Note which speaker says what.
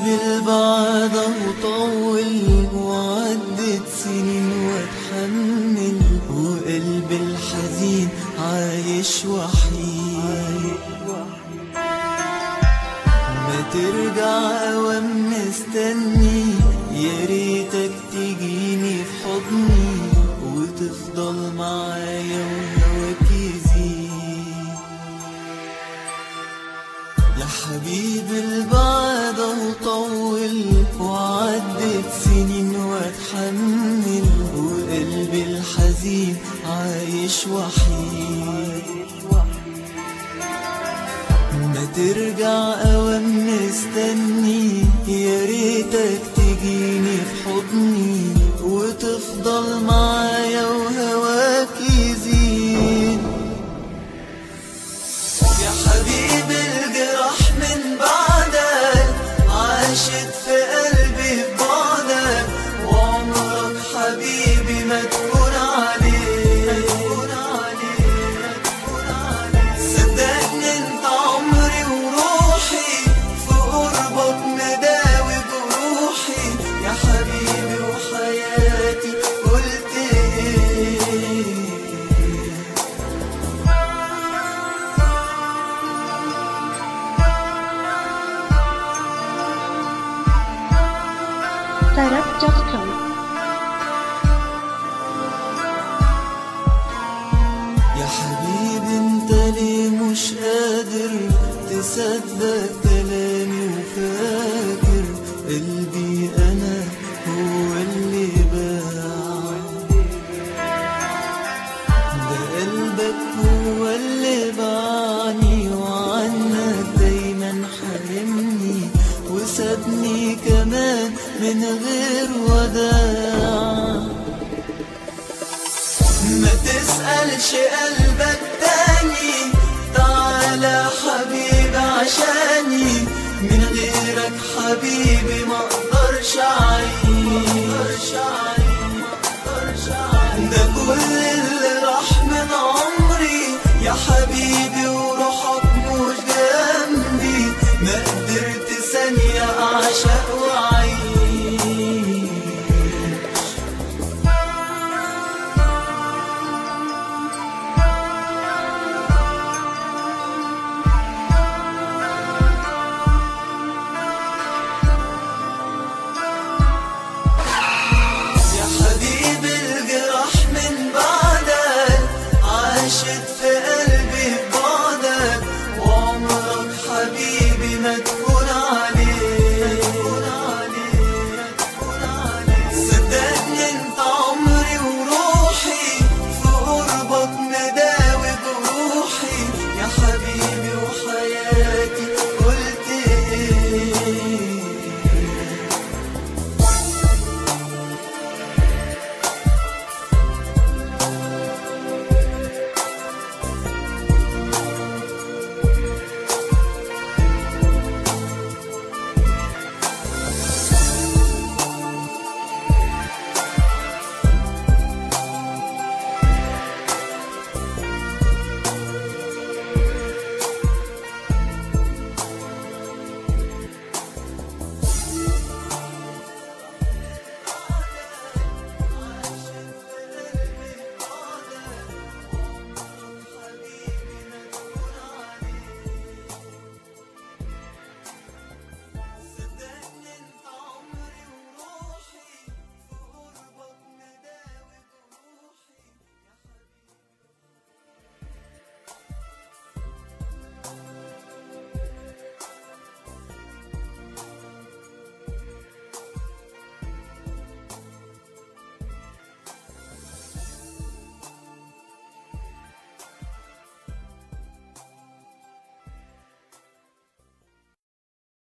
Speaker 1: حبيبي البعد وطول وعدت سنين واتحمل، وقلبي الحزين عايش وحيد. ما ترجع اوام مستني، يا ريتك تجيني في حضني وتفضل معايا وهواك يزيد. يا حبيبي البعد وطول وعدت سنين واتحمل، وقلبي الحزين عايش وحيد. ما ترجع اوام مستني، يا ريتك تجيني في حضني وتفضل معايا وهواك يزيد. يا حبيبي الجراح من بعدك عاشت في قلبي ببعدك، وعمرك حبيبي ما تكون عليك. صدقني انت عمري وروحي، في قربك مداوي جروحي. يا حبيبي وحياتي قلت ايه؟
Speaker 2: Tarab.com.
Speaker 1: يا حبيبي انت ليه مش قادر تصدق كلامي وفاكر قلبي انا هو اللي باع؟ ده قلبك هو اللي باعني، وعنك دايما حارمني وسابني كمان من غير وداع. ما تسألش قلبك تاني، تعالى حبيبي عشاني، من غيرك حبيبي ما اقدرش اعيش. ده كل